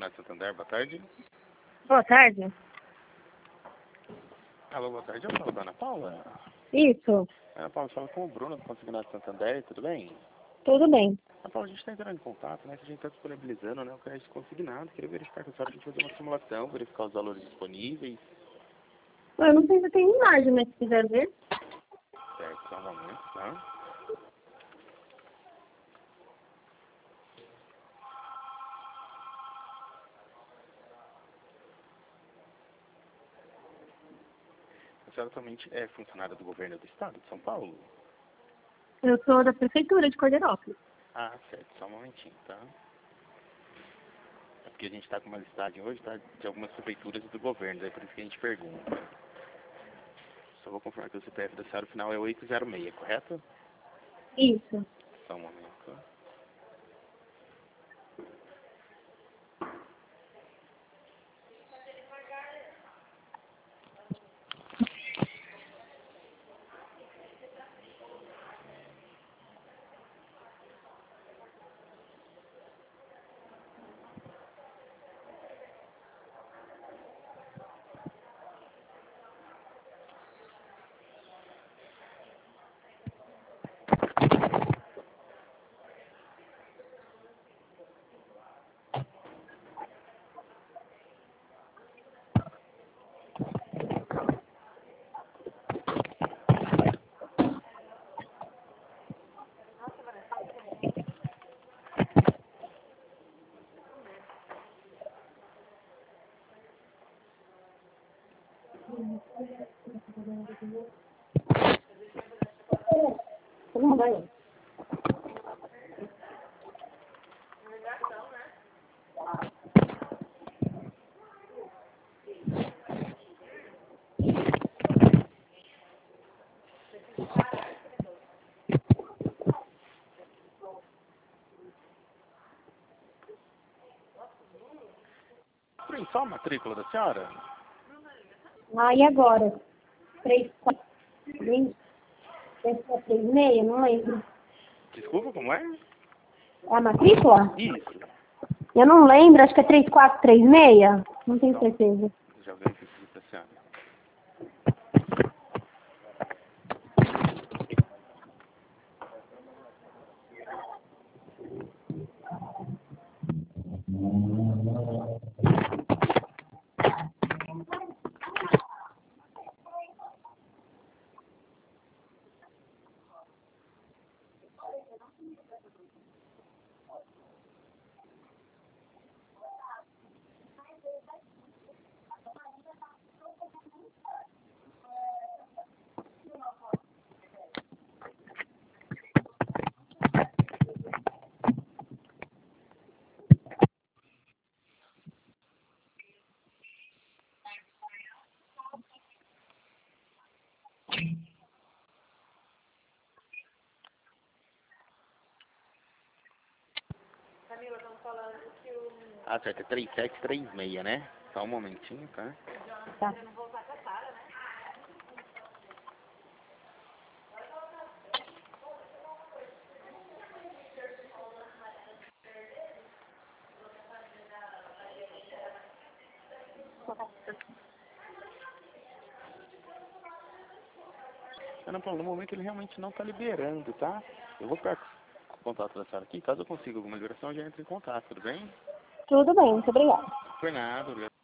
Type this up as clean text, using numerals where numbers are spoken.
Campeonato Santander, boa tarde. Boa tarde. Alô, boa tarde. Eu falo da Ana Paula. Isso, Ana Paula, fala com o Bruno do Campeonato Santander, tudo bem? tudo bem. Ana Paula, a gente está entrando em contato, né? Que a gente está disponibilizando, né? O crédito consignado. Queria verificar com a senhora pra gente fazer uma simulação, verificar os valores disponíveis. Eu não sei se tem imagem, mas se quiser ver. Certo, só um momento, tá? A senhora atualmente é funcionária do governo do estado de São Paulo? Eu sou da prefeitura de Corderópolis. Ah, certo, só um momentinho, tá? É porque a gente está com uma listagem hoje, tá? De algumas prefeituras do governo, é por isso que a gente pergunta. Só vou confirmar que o CPF da senhora, o final é 806, correto? Isso. Só um momento. Não vai. Tem só a matrícula da senhora? Ah, e agora? 3, 4, 3, 3, 6, não lembro. Desculpa, como é? É a matrícula? Isso. Eu não lembro, acho que é 3436. Não tenho certeza. Já verifico da senhora. Ah, certo, é 3736, né? Só um momentinho, tá? Tá. Ana Paula, no momento ele realmente não está liberando, tá? Eu vou pegar o contato da senhora aqui. Caso eu consiga alguma liberação, eu já entro em contato, tudo bem? Tudo bem, muito obrigada. Por nada, obrigado.